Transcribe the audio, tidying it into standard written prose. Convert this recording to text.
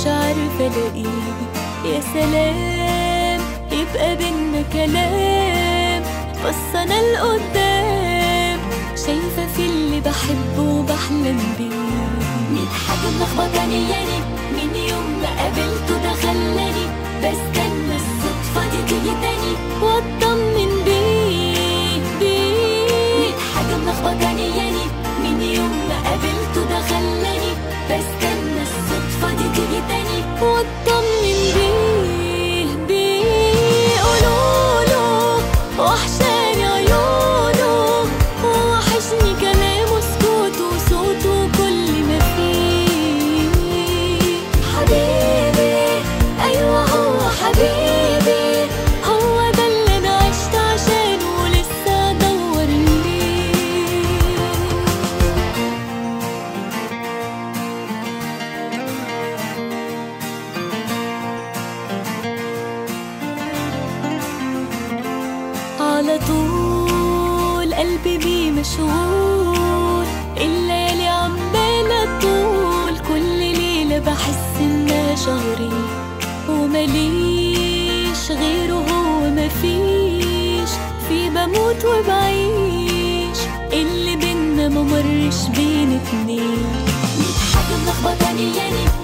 مش عارفة الاقيه. يا سلام يبقى بينا كلام، بس انا لقدام شايفة في اللي بحبه وبحلم بيه. ميت حاجة ملخبطاني يعني من يوم ما قابلته ده خلاني بستنى الصدفة دي تيجي تاني واطمن بيه. ميت حاجة ملخبطاني يعني من يوم ما قابلته ده خلاني بستنى الصدفة دي تيجي تاني واطمن بيه. قولوله وحشاني عيونه ووحشني كلامه سكوته وصوته كل ما فيه. حبيبي أيوة هو حبيبي، هو ده اللي أنا عشت عشانه ولسه أدور ليه. على طول قلبي بيه مشغول، الليالي عمالة طول، كل ليلة بحس إنها شهري ومليش غيره هو مفيش. في بموت وبعيش اللي بينا ممرش بين اتنين. ميت حاجة ملخبطاني يعني